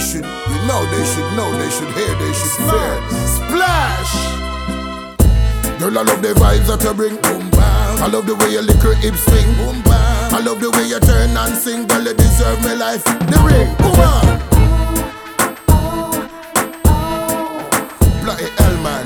should, you know they should hear, they should fear. Splash! Girl, I love the vibes that you bring, boom bam. I love the way you lick your hips swing, boom bam. I love the way you turn and sing, girl, you deserve my life. The ring, boom on. Bloody hell, man.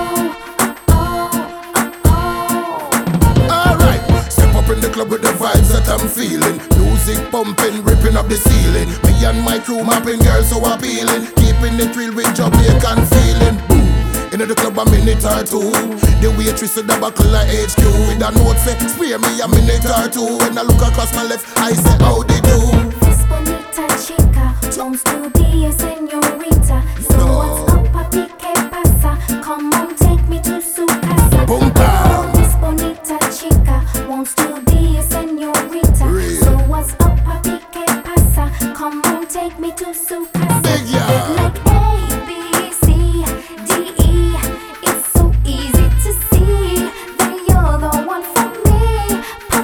Alright, step up in the club with the vibes that I'm feeling. Music pumping, ripping up the ceiling. Me and my crew mapping, girls so appealing. Keeping it real with Jamaican feeling. Boom. In the club a minute or two. The waitress with the buckle of HQ. With a note say, spare me a minute or two. When I look across my left, I say, how they do? This bonita chica wants to be a señorita. So what's up, papi, que pasa? Come on, take me to su casa. Boom, bam. This bonita chica wants to be a señorita. Real. So what's up, papi, que pasa? Come on, take me to su casa. Big yeah. Like A, B, C, D, E. It's so easy to see that you're the one for me,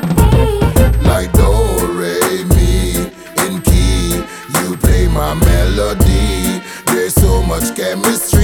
papi. Like do, re, mi, in key. You play my melody. There's so much chemistry,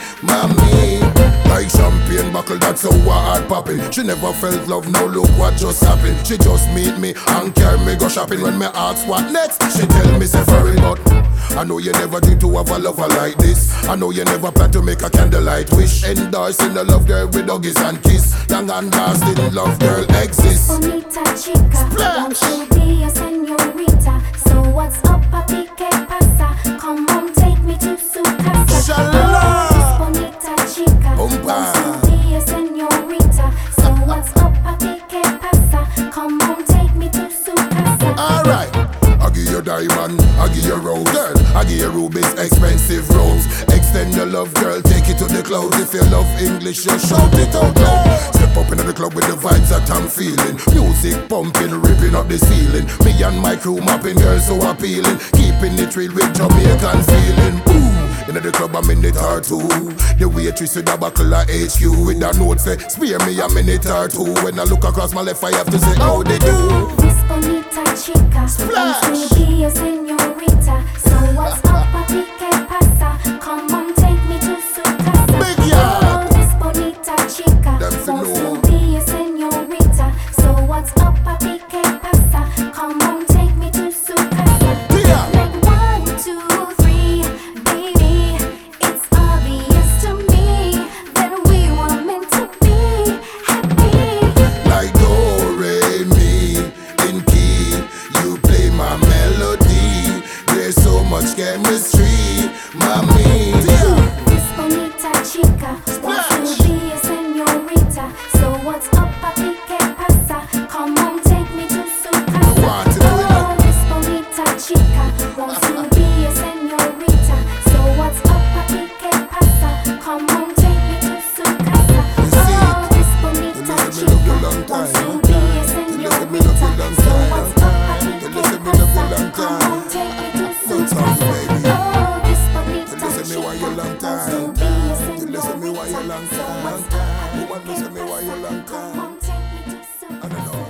mommy. Like champagne buckle, that's so hard popping. She never felt love, now look what just happened. She just meet me and carry me go shopping. When me ask what next, she tell me say sorry, but I know you never dream to have a lover like this. I know you never plan to make a candlelight wish. Endorsing the love girl with huggies and kiss. Long and lasting love girl exists. Bonita chica, won't you be a señorita? So what's up, papi, que pasa? Come on, take me to su casa. Shalala. This bonita chica, Oompa. won't you be a señorita? So what's up, papi, que pasa? Come on, take me to su casa. Alright, I give you diamond, I give you rose, girl. I give you rubies, expensive rose. Extend your love, girl, take it to the clouds. If you love English, you shout it out loud. Step up into the club with the vibes that I'm feeling. Music pumping, ripping up the ceiling. Me and my crew mapping, girls so appealing. Keeping it real with Jamaican feeling. Boom. Into the club a minute or two. The waitress with a buckle of HQ. With a note say, spare me a minute or two. When I look across my left, I have to say, how they do? This bonita chica wants to be a señorita. So what's up, papi, que pasa? Come on, take me to su casa. Big yeah. This bonita chica Them fi wants know. to be a señorita. So what's up, papi, que pasa? Come on, take me to su casa. Yeah. Like 1, 2, 3, baby. It's obvious to me that we were meant to be happy. Like do, re, mi, in key. You play my melody. There's so much chemistry, mommy. This bonita chica wants to be a señorita. So what's up, papi, que pasa? Come on, take me to su casa. Want to do it now. This bonita chica wants to be a señorita. So what's up, papi, que pasa? Come on, take me to su casa. You see, This bonita you love me love you long chica wants time. to be a You love me love you long señorita. So time. what's up, papi, You que love me love you long pasa? Come time. on, take me to su Don't tell me, casa. baby. This bonita You listen me while you long chica wants time. to be a You listen me while you long señorita. So time. what's up, papi, You want to listen me while you long Come time. on, take me to su I don't know.